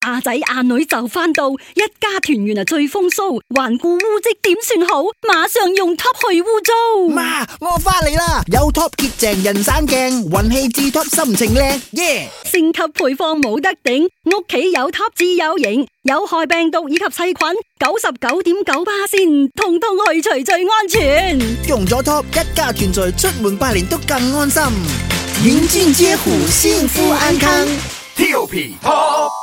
阿仔阿女就返到，一家團圓啊最風騷，環顧污跡點算好？馬上用 Top 去污糟。 媽，我返嚟啦！有 Top 潔淨人生鏡，運氣至 Top 心情靚，耶！ 升級配方冇得頂，屋企有 Top 至有型，有害病毒以及細菌，99.9%通通去除最安全。 用咗 Top，一家團聚，出門拜年都更安心。迎進接虎，幸福安康。 Top